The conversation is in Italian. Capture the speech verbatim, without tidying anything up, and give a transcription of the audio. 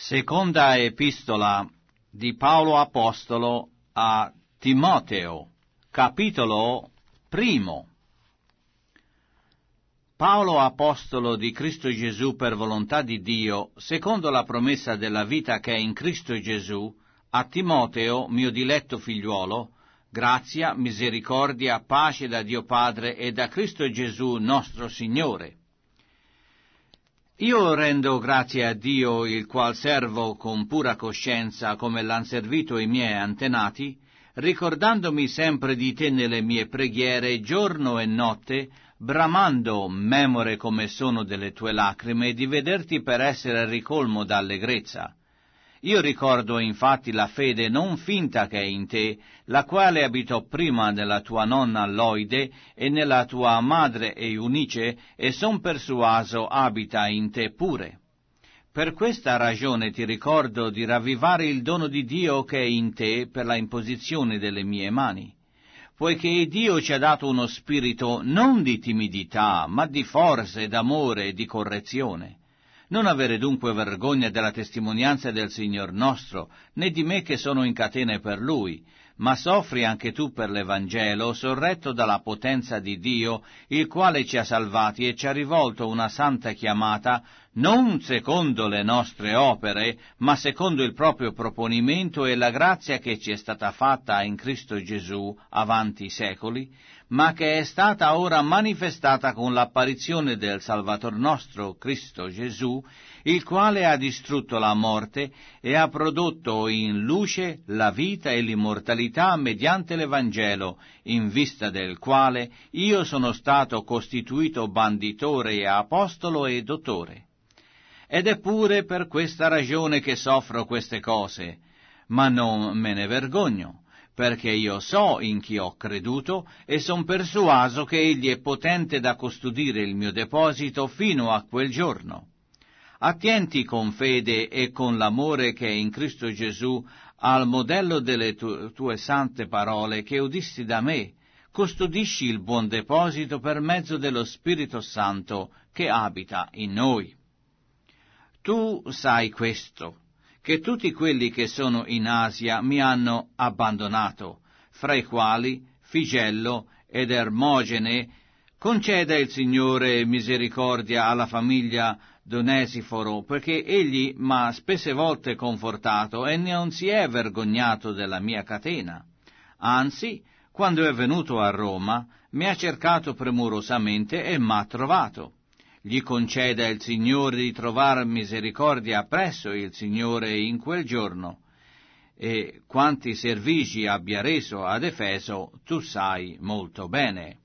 Seconda epistola di Paolo Apostolo a Timoteo, capitolo primo. Paolo Apostolo di Cristo Gesù per volontà di Dio, secondo la promessa della vita che è in Cristo Gesù, a Timoteo, mio diletto figliuolo, grazia, misericordia, pace da Dio Padre e da Cristo Gesù nostro Signore. Io rendo grazie a Dio, il qual servo con pura coscienza come l'han servito i miei antenati, ricordandomi sempre di te nelle mie preghiere giorno e notte, bramando, memore come sono delle tue lacrime, di vederti per essere ricolmo d'allegrezza. Io ricordo infatti la fede non finta che è in te, la quale abitò prima nella tua nonna Loide e nella tua madre Eunice, e son persuaso abita in te pure. Per questa ragione ti ricordo di ravvivare il dono di Dio che è in te per la imposizione delle mie mani, poiché Dio ci ha dato uno spirito non di timidità, ma di forza e d'amore e di correzione. Non avere dunque vergogna della testimonianza del Signor nostro, né di me che sono in catene per Lui, ma soffri anche tu per l'Evangelo, sorretto dalla potenza di Dio, il quale ci ha salvati e ci ha rivolto una santa chiamata, non secondo le nostre opere, ma secondo il proprio proponimento e la grazia che ci è stata fatta in Cristo Gesù avanti i secoli, ma che è stata ora manifestata con l'apparizione del Salvator nostro, Cristo Gesù, il quale ha distrutto la morte e ha prodotto in luce la vita e l'immortalità mediante l'Evangelo, in vista del quale io sono stato costituito banditore e apostolo e dottore. Ed è pure per questa ragione che soffro queste cose, ma non me ne vergogno, perché io so in chi ho creduto e son persuaso che egli è potente da custodire il mio deposito fino a quel giorno. Attienti con fede e con l'amore che è in Cristo Gesù al modello delle tu- tue sante parole che udisti da me, custodisci il buon deposito per mezzo dello Spirito Santo che abita in noi. Tu sai questo, che tutti quelli che sono in Asia mi hanno abbandonato, fra i quali Figello ed Ermogene. Conceda il Signore misericordia alla famiglia d'Onesiforo, perché egli m'ha spesse volte confortato e non si è vergognato della mia catena. Anzi, quando è venuto a Roma, mi ha cercato premurosamente e m'ha trovato. Gli conceda il Signore di trovar misericordia presso il Signore in quel giorno, e quanti servigi abbia reso ad Efeso tu sai molto bene.